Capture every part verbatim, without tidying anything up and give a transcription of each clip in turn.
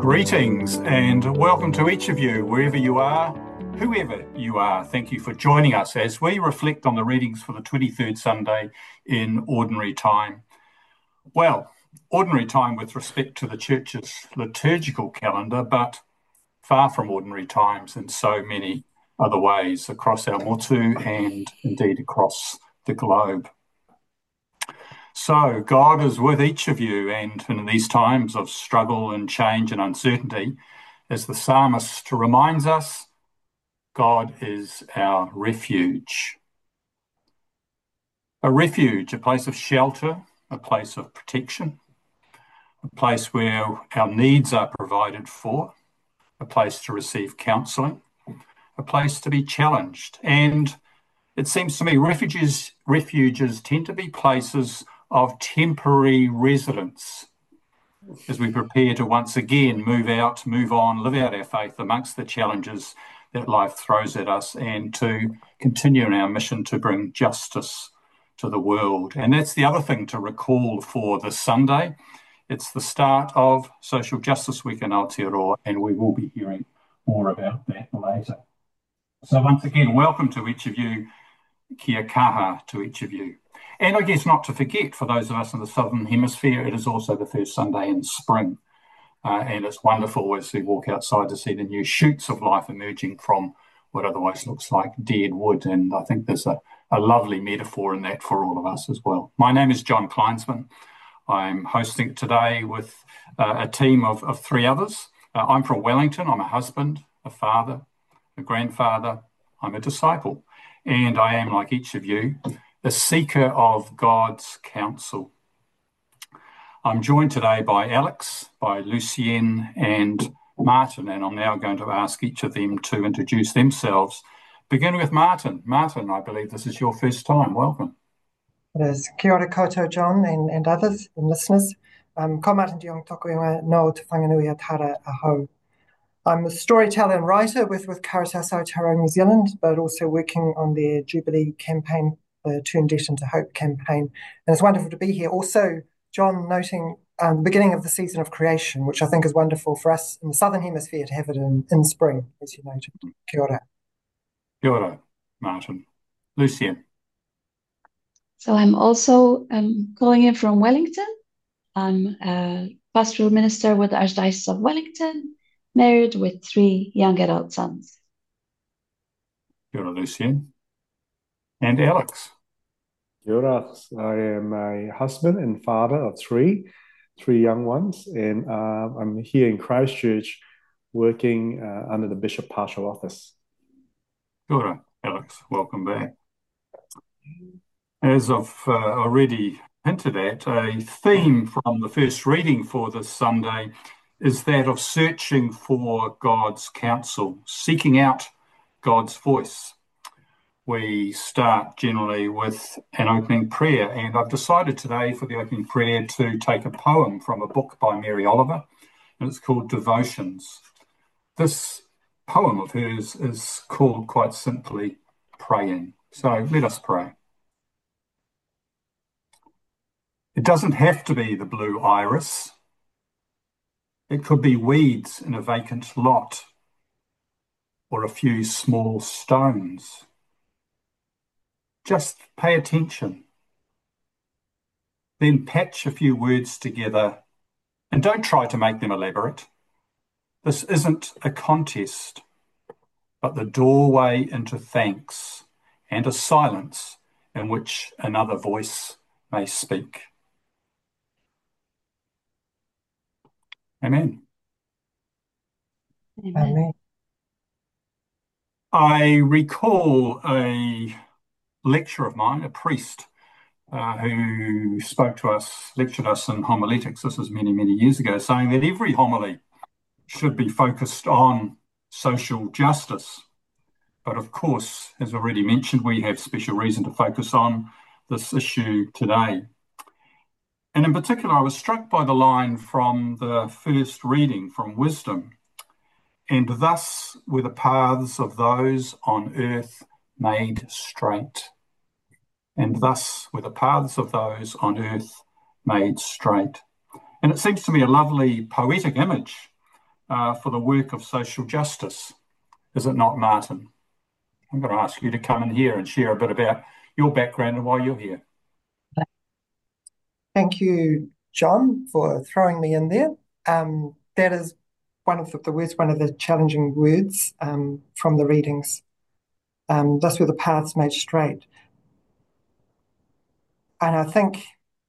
Greetings and welcome to each of you, wherever you are, whoever you are. Thank you for joining us as we reflect on the readings for the twenty-third Sunday in Ordinary Time. Well, Ordinary Time with respect to the Church's liturgical calendar, but far from ordinary times in so many other ways across our motu and indeed across the globe. So God is with each of you, and in these times of struggle and change and uncertainty, as the psalmist reminds us, God is our refuge. A refuge, a place of shelter, a place of protection, a place where our needs are provided for, a place to receive counselling, a place to be challenged. And it seems to me refuges, refuges tend to be places of temporary residence as we prepare to once again move out, move on, live out our faith amongst the challenges that life throws at us and to continue in our mission to bring justice to the world. And that's the other thing to recall for this Sunday. It's the start of Social Justice Week in Aotearoa, and we will be hearing more about that later. So once again, welcome to each of you, kia kaha to each of you. And I guess not to forget, for those of us in the Southern Hemisphere, it is also the first Sunday in spring. Uh, and it's wonderful as we walk outside to see the new shoots of life emerging from what otherwise looks like dead wood. And I think there's a, a lovely metaphor in that for all of us as well. My name is John Kleinsman. I'm hosting it today with uh, a team of, of three others. Uh, I'm from Wellington. I'm a husband, a father, a grandfather. I'm a disciple. And I am, like each of you, a seeker of God's counsel. I'm joined today by Alex, by Lucien and Martin, and I'm now going to ask each of them to introduce themselves. Beginning with Martin. Martin, I believe this is your first time. Welcome. It is. Kia ora koutou, John, and, and others and listeners. Um, ko Martin de Jong toko ingoa no te whanganui a tara aho. I'm a storyteller and writer with, with Caritas Aotearoa New Zealand, but also working on their Jubilee campaign, the Turn Debt into Hope campaign. And it's wonderful to be here. Also, John, noting um, the beginning of the season of creation, which I think is wonderful for us in the Southern Hemisphere to have it in, in spring, as you noted. Kia ora. Kia ora, Martin. Lucien. So I'm also um, calling in from Wellington. I'm a pastoral minister with the Archdiocese of Wellington, married with three young adult sons. Kia ora, Lucien. And Alex. Kia ora. I am a husband and father of three, three young ones, and uh, I'm here in Christchurch working uh, under the Bishop Pastoral Office. Kia ora, Alex. Welcome back. As I've uh, already hinted at, a theme from the first reading for this Sunday is that of searching for God's counsel, seeking out God's voice. We start generally with an opening prayer, and I've decided today for the opening prayer to take a poem from a book by Mary Oliver, and it's called Devotions. This poem of hers is called quite simply Praying. So let us pray. It doesn't have to be the blue iris. It could be weeds in a vacant lot or a few small stones. Just pay attention. Then patch a few words together and don't try to make them elaborate. This isn't a contest, but the doorway into thanks and a silence in which another voice may speak. Amen. Amen. Amen. I recall a lecture of mine, a priest, uh, who spoke to us, lectured us in homiletics, this was many, many years ago, saying that every homily should be focused on social justice. But of course, as already mentioned, we have special reason to focus on this issue today. And in particular, I was struck by the line from the first reading from Wisdom. And thus were the paths of those on earth made straight. And thus were the paths of those on earth made straight. And it seems to me a lovely poetic image uh, for the work of social justice. Is it not, Martin? I'm going to ask you to come in here and share a bit about your background and why you're here. Thank you, John, for throwing me in there. Um, that is one of the, the words, one of the challenging words um, from the readings. Um, thus were the paths made straight. And I think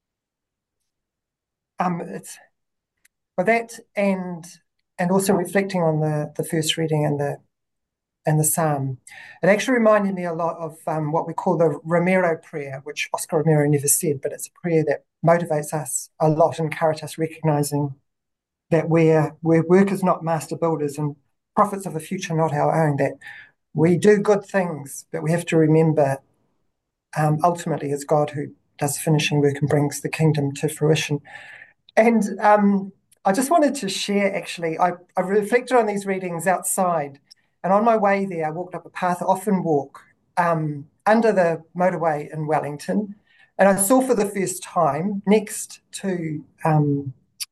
um, it's for that and and also reflecting on the, the first reading and the and the psalm. It actually reminded me a lot of um, what we call the Romero prayer, which Oscar Romero never said, but it's a prayer that motivates us a lot and encourages us recognizing that we're, we're workers, not master builders, and prophets of the future, not our own, that we do good things, but we have to remember um, ultimately it's God who does finishing work and brings the kingdom to fruition. And um, I just wanted to share, actually, I, I reflected on these readings outside. And on my way there, I walked up a path I often walk um, under the motorway in Wellington. And I saw for the first time next to um,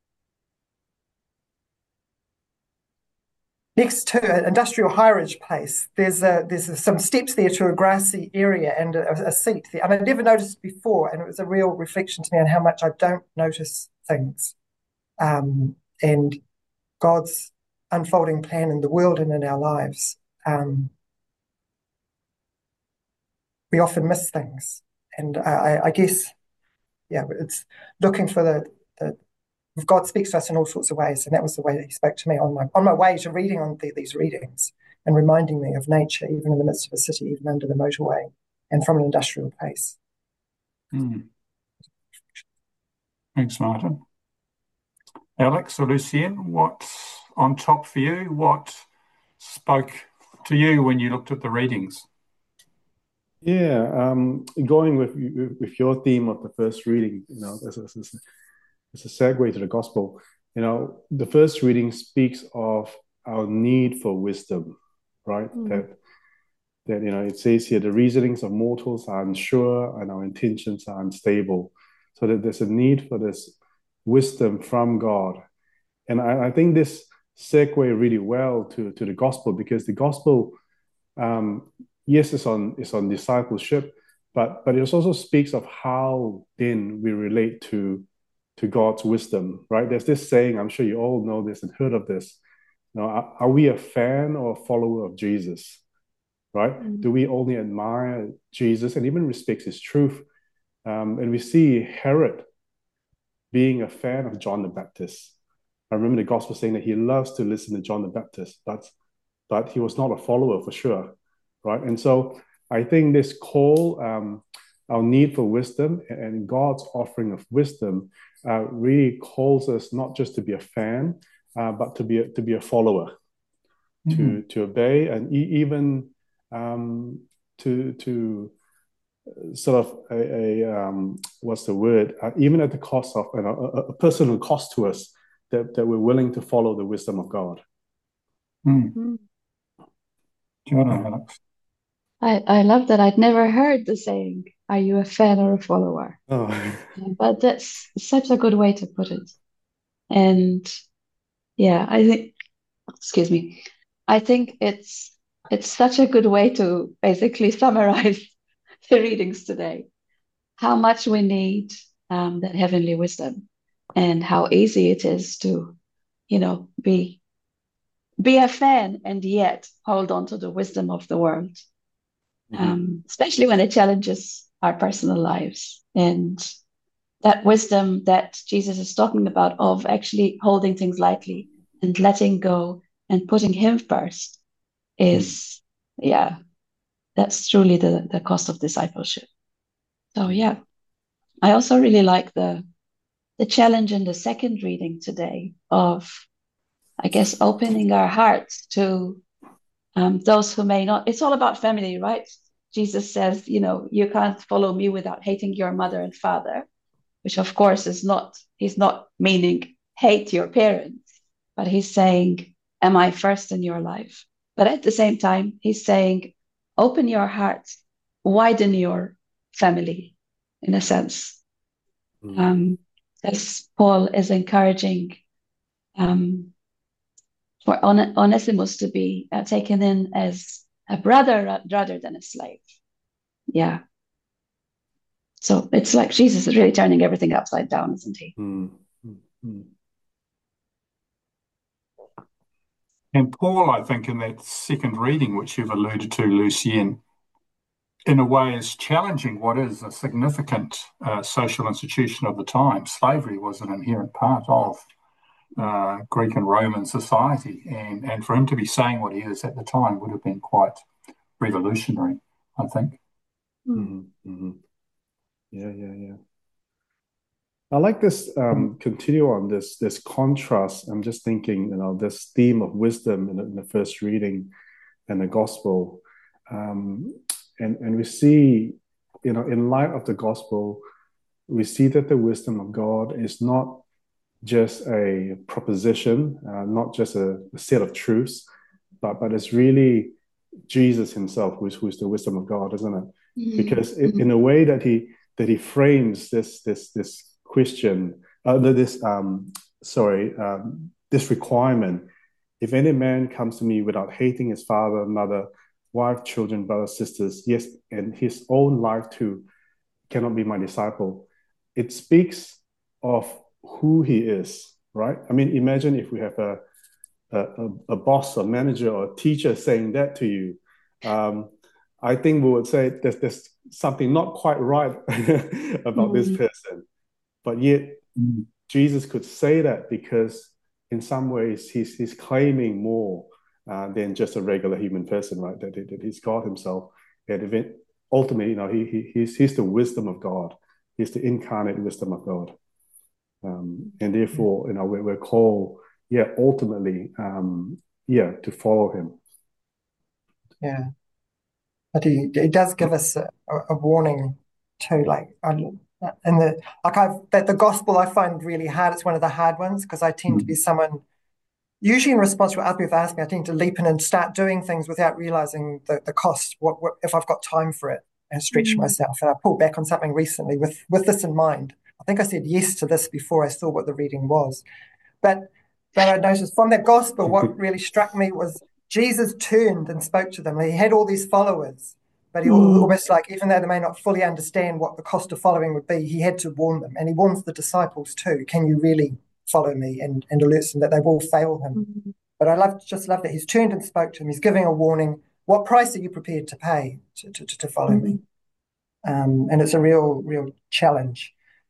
next to an industrial high-ridge place, there's a, there's a, some steps there to a grassy area and a, a seat there. And I'd never noticed before, and it was a real reflection to me on how much I don't notice things. Um, and God's unfolding plan in the world and in our lives. Um, we often miss things. And I, I guess, yeah, it's looking for the, the, God speaks to us in all sorts of ways. And that was the way that he spoke to me on my, on my way to reading on the, these readings and reminding me of nature, even in the midst of a city, even under the motorway and from an industrial place. Mm. Thanks, Martin. Alex or Lucien, what's on top for you? What spoke to you when you looked at the readings? Yeah, um, going with with your theme of the first reading, you know, as a, as a segue to the gospel, you know, the first reading speaks of our need for wisdom, right? Mm. That that you know, it says here the reasonings of mortals are unsure and our intentions are unstable, so that there's a need for this wisdom from God. And I, I think this segue really well to, to the gospel, because the gospel, um, yes, it's on it's on discipleship, but but it also speaks of how then we relate to to God's wisdom, right? There's this saying, I'm sure you all know this and heard of this. You know, are, are we a fan or a follower of Jesus? Right? Mm-hmm. Do we only admire Jesus and even respect his truth? Um, and we see Herod being a fan of John the Baptist. I remember the gospel saying that he loves to listen to John the Baptist, but, but he was not a follower for sure, right? And so I think this call, um, our need for wisdom and God's offering of wisdom uh, really calls us not just to be a fan, uh, but to be a, to be a follower, mm-hmm. to, to obey, and e- even um, to, to sort of a, a um, what's the word, uh, even at the cost of, you know, a, a personal cost to us, that, that we're willing to follow the wisdom of God. Mm. Do you want to, Alex? I, I love that. I'd never heard the saying, are you a fan or a follower? Oh. But that's such a good way to put it. And yeah, I think, excuse me, I think it's it's such a good way to basically summarize the readings today. How much we need um, that heavenly wisdom, and how easy it is to, you know, be be a fan and yet hold on to the wisdom of the world, mm-hmm. um, especially when it challenges our personal lives. And that wisdom that Jesus is talking about, of actually holding things lightly and letting go and putting him first, is, mm-hmm. yeah, that's truly the, the cost of discipleship. So yeah, I also really like the the challenge in the second reading today of, I guess, opening our hearts to um, those who may not. It's all about family, right? Jesus says, you know, you can't follow me without hating your mother and father, which of course is not, he's not meaning hate your parents, but he's saying, am I first in your life? But at the same time, he's saying, open your heart, widen your family, in a sense. Mm. Um, as Paul is encouraging um, for On- Onesimus to be uh, taken in as a brother ra- rather than a slave. Yeah. So it's like Jesus is really turning everything upside down, isn't he? Mm, mm, mm. And Paul, I think, in that second reading, which you've alluded to, Lucien, in a way is challenging what is a significant uh, social institution of the time. Slavery was an inherent part of uh, Greek and Roman society. And, and for him to be saying what he is at the time would have been quite revolutionary, I think. Mm-hmm, mm-hmm. Yeah, yeah, yeah. I like this, um, continue on this this contrast. I'm just thinking, you know, this theme of wisdom in the, in the first reading and the gospel. Um, and, and we see, you know, in light of the gospel, we see that the wisdom of God is not just a proposition, uh, not just a, a set of truths, but, but it's really Jesus himself who's, who's the wisdom of God, isn't it? Mm-hmm. Because it, in a way that he that he frames this this this question, uh, this um, sorry, um, this requirement. If any man comes to me without hating his father, mother, wife, children, brothers, sisters, yes, and his own life too, cannot be my disciple. It speaks of who he is, right? I mean, imagine if we have a a, a boss, a manager, or a teacher saying that to you. Um, I think we would say there's, there's something not quite right about mm. this person. But yet, mm. Jesus could say that because in some ways he's, he's claiming more uh, than just a regular human person, right? That, that he's God himself. And ultimately, you know, he, he, he's, he's the wisdom of God. He's the incarnate wisdom of God. Um, and therefore, you know, we're, we're called, yeah, ultimately, um, yeah, to follow him. Yeah. But he, he does give us a, a warning too, like, in the, like I've, that the gospel I find really hard. It's one of the hard ones because I tend mm. to be someone, usually in response to what other people ask me, I tend to leap in and start doing things without realizing the, the cost, what, what if I've got time for it, and stretch mm. myself. And I pulled back on something recently with, with this in mind. I think I said yes to this before I saw what the reading was. But, but I noticed from that gospel, what really struck me was Jesus turned and spoke to them. He had all these followers, but he mm. almost like, even though they may not fully understand what the cost of following would be, he had to warn them. And he warns the disciples too. Can you really follow me? And, and alerts them that they will fail him. Mm-hmm. But I love, just love that he's turned and spoke to him. He's giving a warning. What price are you prepared to pay to, to, to follow mm-hmm. me? Um, and it's a real, real challenge.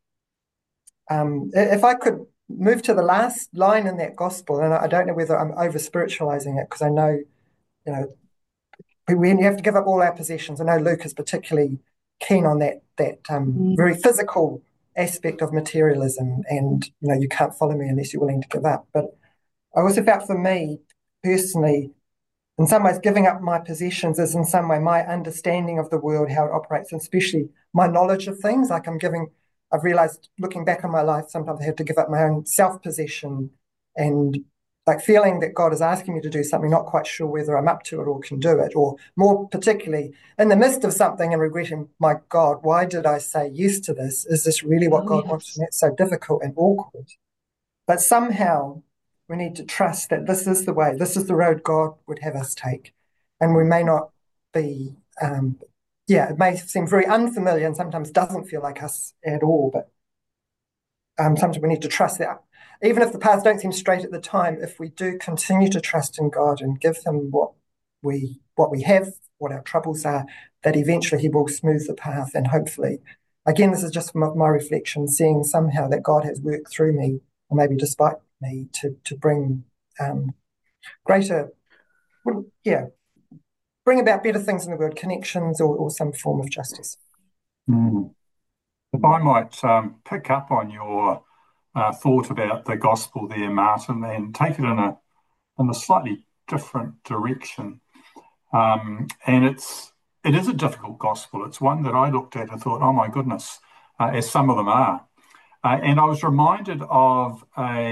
Um, if I could move to the last line in that gospel, and I don't know whether I'm over spiritualizing it, because I know, you know, we have to give up all our possessions. I know Luke is particularly keen on that that um, mm. very physical aspect of materialism, and you know, you can't follow me unless you're willing to give up. But I also felt for me personally, in some ways, giving up my possessions is in some way my understanding of the world, how it operates, and especially my knowledge of things. Like I'm giving. I've realized looking back on my life, sometimes I have to give up my own self-possession and like feeling that God is asking me to do something, not quite sure whether I'm up to it or can do it, or more particularly in the midst of something and regretting, my God, why did I say yes to this? Is this really what oh, God yes. wants? And it's so difficult and awkward. But somehow we need to trust that this is the way, this is the road God would have us take. And we may not be... Um, Yeah, it may seem very unfamiliar and sometimes doesn't feel like us at all, but um, sometimes we need to trust that. Even if the paths don't seem straight at the time, if we do continue to trust in God and give him what we what we have, what our troubles are, that eventually he will smooth the path. And hopefully, again, this is just my, my reflection, seeing somehow that God has worked through me, or maybe despite me, to, to bring um, greater, well, yeah, bring about better things in the world, connections or, or some form of justice. Mm. If I might um, pick up on your uh, thought about the gospel there, Martin, and take it in a in a slightly different direction. Um, and it's it is a difficult gospel. It's one that I looked at and thought, oh my goodness, uh, as some of them are. Uh, and I was reminded of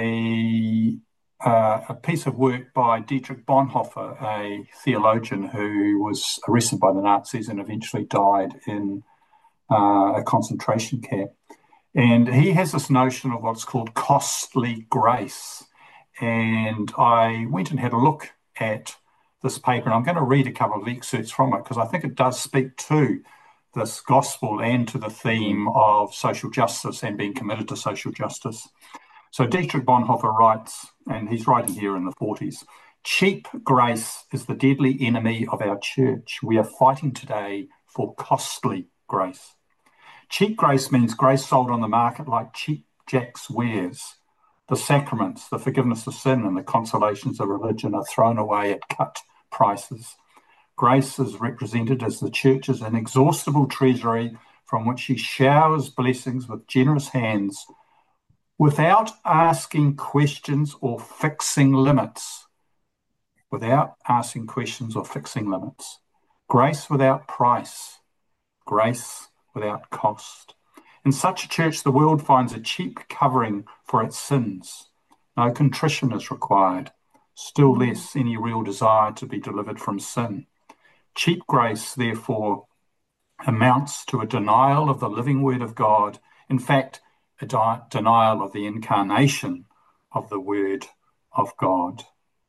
a Uh, a piece of work by Dietrich Bonhoeffer, a theologian who was arrested by the Nazis and eventually died in uh, a concentration camp. And he has this notion of what's called costly grace. and I went and had a look at this paper, and I'm going to read a couple of excerpts from it because I think it does speak to this gospel and to the theme of social justice and being committed to social justice. So Dietrich Bonhoeffer writes, and he's writing here in the forties, cheap grace is the deadly enemy of our church. We are fighting today for costly grace. Cheap grace means grace sold on the market like cheap Jack's wares. The sacraments, the forgiveness of sin, and the consolations of religion are thrown away at cut prices. Grace is represented as the church's inexhaustible treasury from which she showers blessings with generous hands without asking questions or fixing limits. Without asking questions or fixing limits. Grace without price. Grace without cost. In such a church, the world finds a cheap covering for its sins. No contrition is required, still less any real desire to be delivered from sin. Cheap grace, therefore, amounts to a denial of the living word of God. In fact, a di- denial of the incarnation of the word of God.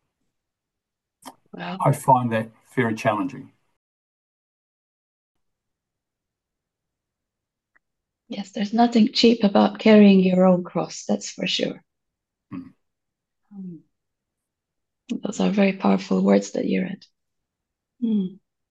Wow. I find that very challenging. Yes, there's nothing cheap about carrying your own cross, that's for sure. Mm. Um, those are very powerful words that you read. Mm.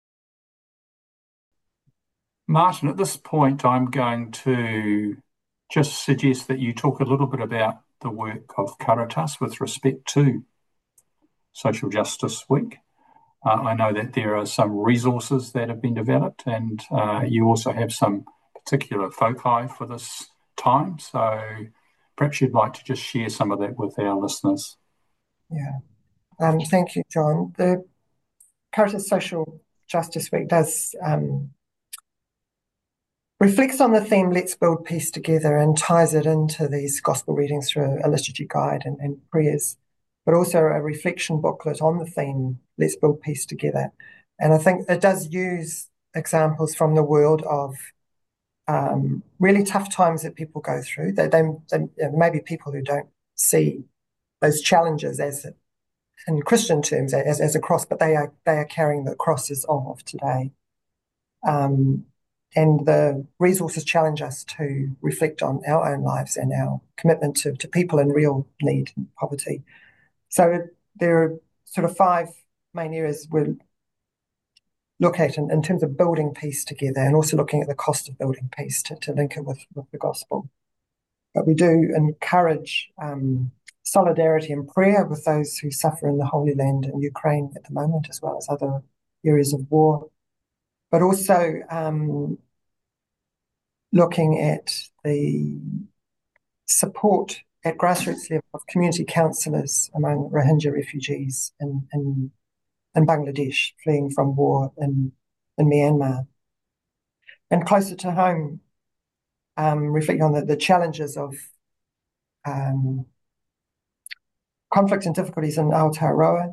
Martin, at this point, I'm going to just suggest that you talk a little bit about the work of Caritas with respect to Social Justice Week. Uh, I know that there are some resources that have been developed, and uh, you also have some particular foci for this time. So perhaps you'd like to just share some of that with our listeners. Yeah. Um, thank you, John. The Caritas Social Justice Week does um, reflects on the theme, let's build peace together, and ties it into these gospel readings through a liturgy guide and, and prayers, but also a reflection booklet on the theme, let's build peace together. And I think it does use examples from the world of um, really tough times that people go through. They, they, they you know, maybe people who don't see those challenges as in Christian terms as, as a cross, but they are they are carrying the crosses of, of today. Um, and the resources challenge us to reflect on our own lives and our commitment to, to people in real need and poverty. So there are sort of five main areas we'll look at in, in terms of building peace together, and also looking at the cost of building peace to, to link it with, with the gospel. But we do encourage um, solidarity and prayer with those who suffer in the Holy Land in Ukraine at the moment, as well as other areas of war. But also um, looking at the support at grassroots level of community counsellors among Rohingya refugees in, in, in Bangladesh, fleeing from war in, in Myanmar. And closer to home, um, reflecting on the, the challenges of um, conflicts and difficulties in Aotearoa,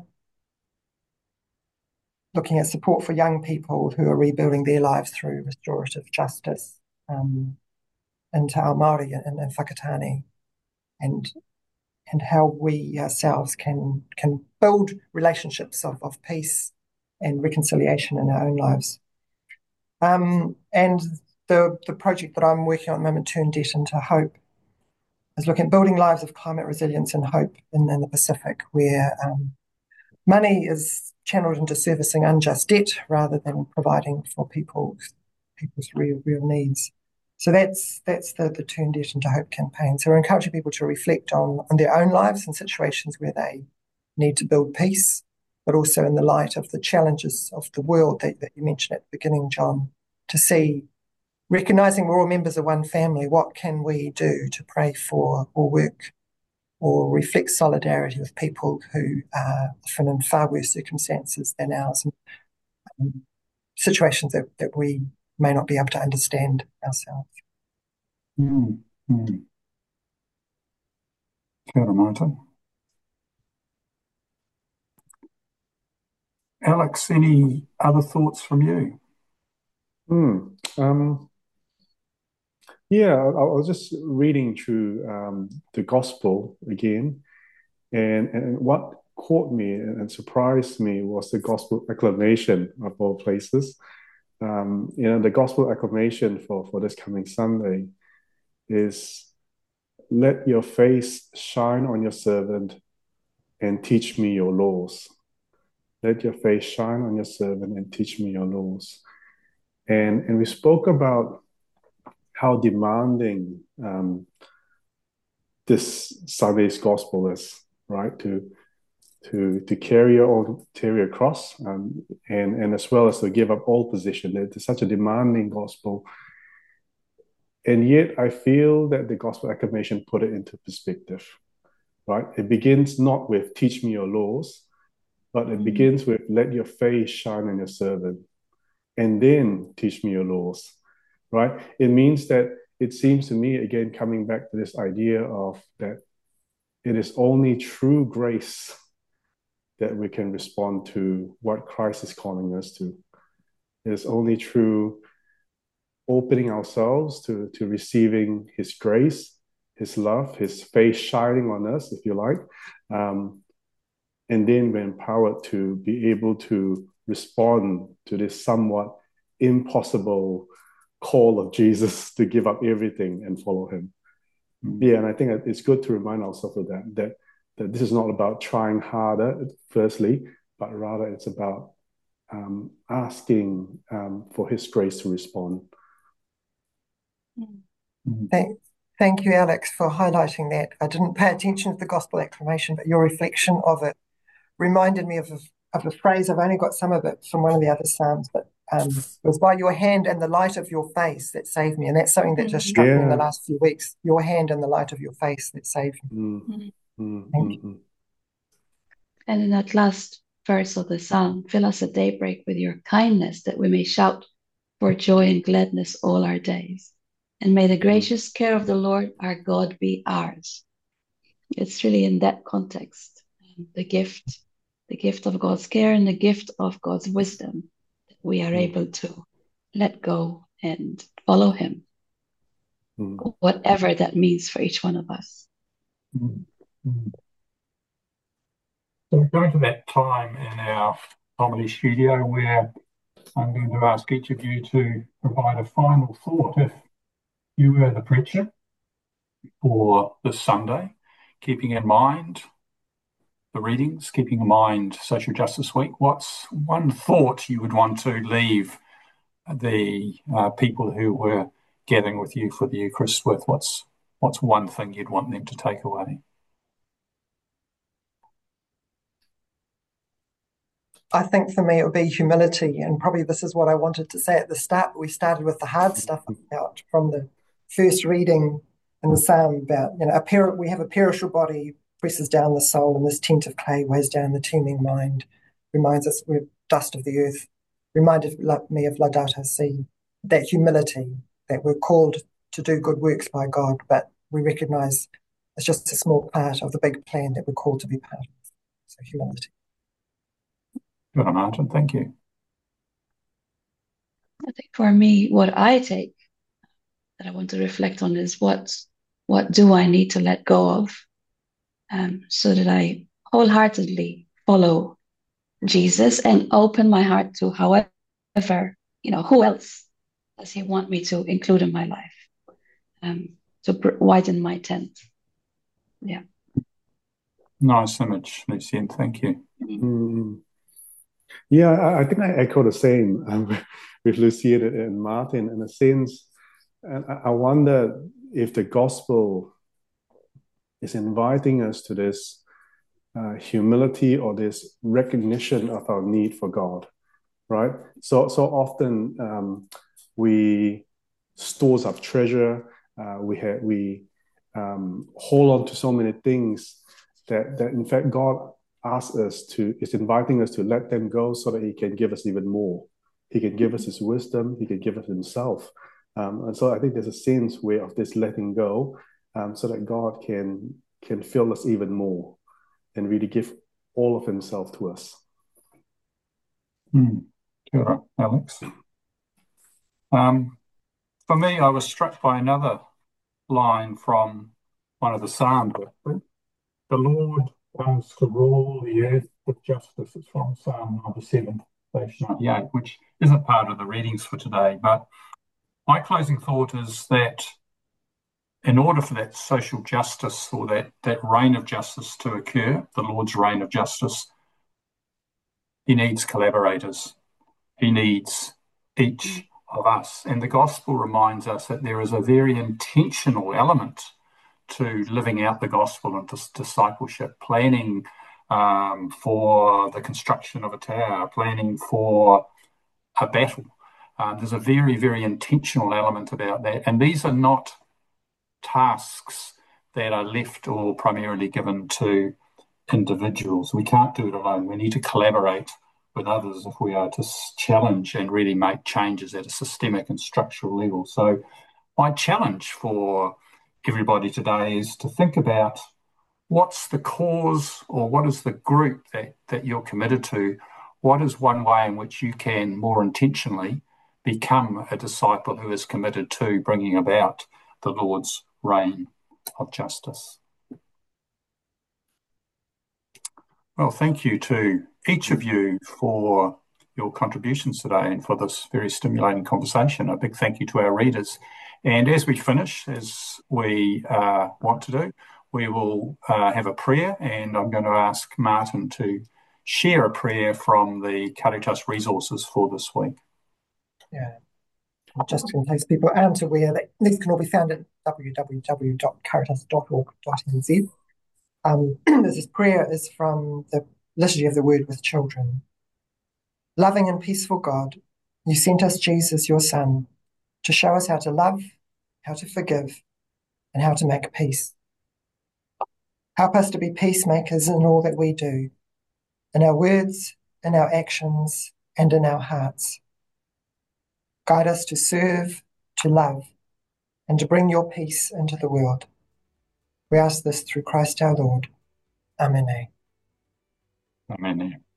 looking at support for young people who are rebuilding their lives through restorative justice, um, in Te Ao Māori and, and Whakatane, and and how we ourselves can can build relationships of, of peace and reconciliation in our own lives. Um, and the the project that I'm working on at the moment, Turn Debt into Hope, is looking at building lives of climate resilience and hope in, in the Pacific, where um, money is channeled into servicing unjust debt rather than providing for people's people's real real needs. So that's that's the, the Turn Debt into Hope campaign. So we're encouraging people to reflect on, on their own lives and situations where they need to build peace, but also in the light of the challenges of the world that, that you mentioned at the beginning, John, to see, recognising we're all members of one family, what can we do to pray for or work or reflect solidarity with people who are often in far worse circumstances than ours, and um, situations that, that we may not be able to understand ourselves. Mm, mm. Kia ora, Martin. Alex, any other thoughts from you? Hmm. Um, yeah, I, I was just reading through um, the gospel again, And, and what caught me and surprised me was the gospel acclamation of all places. Um, you know, the gospel acclamation for, for this coming Sunday is, let your face shine on your servant and teach me your laws. Let your face shine on your servant and teach me your laws. And, and we spoke about how demanding um, this Sunday's gospel is, right? To to to carry your own carry a cross, um, and and as well as to give up all position. It's such a demanding gospel, and yet I feel that the gospel acclamation put it into perspective, right? It begins not with teach me your laws, but it begins with let your face shine on your servant, and then teach me your laws, right? It means that it seems to me, again, coming back to this idea of that it is only true grace that we can respond to what Christ is calling us to. It is only through opening ourselves to, to receiving his grace, his love, his face shining on us, if you like. Um, and then we're empowered to be able to respond to this somewhat impossible call of Jesus to give up everything and follow him. Mm-hmm. Yeah, and I think it's good to remind ourselves of that, that, that this is not about trying harder, firstly, but rather it's about um, asking um, for his grace to respond. Mm-hmm. Thank, thank you, Alex, for highlighting that. I didn't pay attention to the gospel acclamation, but your reflection of it reminded me of a, of a phrase. I've only got some of it from one of the other Psalms, but um, it was by your hand and the light of your face that saved me. And that's something that just struck yeah. me in the last few weeks. Your hand and the light of your face that saved me. Mm-hmm. Thank you. And in that last verse of the Psalm, fill us at daybreak with your kindness, that we may shout for joy and gladness all our days. And may the gracious mm-hmm. care of the Lord our God be ours. It's really in that context, the gift, the gift of God's care and the gift of God's wisdom, that we are mm-hmm. able to let go and follow him, mm-hmm. whatever that means for each one of us. Mm-hmm. So we're going to that time in our comedy studio where I'm going to ask each of you to provide a final thought. If you were the preacher for this Sunday, keeping in mind the readings, keeping in mind Social Justice Week, what's one thought you would want to leave the uh, people who were gathering with you for the Eucharist with? What's, what's one thing you'd want them to take away? I think for me it would be humility, and probably this is what I wanted to say at the start. We started with the hard stuff out from the first reading in the Psalm about, you know, a per- we have a perishable body, presses down the soul, and this tent of clay weighs down the teeming mind, reminds us we're dust of the earth, reminded me of Laudato Si, that humility, that we're called to do good works by God, but we recognise it's just a small part of the big plan that we're called to be part of. So humility. Good, Martin. Thank you. I think for me, what I take that I want to reflect on is what what do I need to let go of, um, so that I wholeheartedly follow Jesus and open my heart to however, you know, who else does he want me to include in my life, um, to widen my tent. Yeah. Nice image, Lucienne. Thank you. Mm. Yeah, I, I think I echo the same um, with Lucienne and Martin in a sense. And I wonder if the gospel is inviting us to this uh, humility or this recognition of our need for God, right? So, so often um, we stores up treasure. Uh, we have, we um, hold on to so many things that that in fact God asks us to, is inviting us to let them go so that he can give us even more. He can give us his wisdom. He can give us himself. Um, and so I think there's a sense way of this letting go, um, so that God can can fill us even more and really give all of himself to us. Mm. Sure, Alex. Um, for me, I was struck by another line from one of the Psalms. The Lord comes to rule the earth with justice. It's from Psalm ninety-seven, page ninety-eight, which isn't part of the readings for today. But my closing thought is that in order for that social justice or that, that reign of justice to occur, the Lord's reign of justice, he needs collaborators. He needs each of us. And the gospel reminds us that there is a very intentional element to living out the gospel and dis- discipleship, planning um, for the construction of a tower, planning for a battle. Um, there's a very, very intentional element about that. And these are not tasks that are left or primarily given to individuals. We can't do it alone. We need to collaborate with others if we are to challenge and really make changes at a systemic and structural level. So my challenge for everybody today is to think about what's the cause or what is the group that, that you're committed to. What is one way in which you can more intentionally become a disciple who is committed to bringing about the Lord's reign of justice? Well, thank you to each of you for your contributions today and for this very stimulating conversation. A big thank you to our readers. And as we finish, as we uh, want to do, we will uh, have a prayer, and I'm going to ask Martin to share a prayer from the Caritas resources for this week. Yeah. Just in case people aren't aware, that these can all be found at w w w dot caritas dot org dot n z. Um, this prayer is from the Liturgy of the Word with Children. Loving and peaceful God, you sent us Jesus, your Son, to show us how to love, how to forgive, and how to make peace. Help us to be peacemakers in all that we do, in our words, in our actions, and in our hearts. Guide us to serve, to love, and to bring your peace into the world. We ask this through Christ our Lord. Amen. Amen.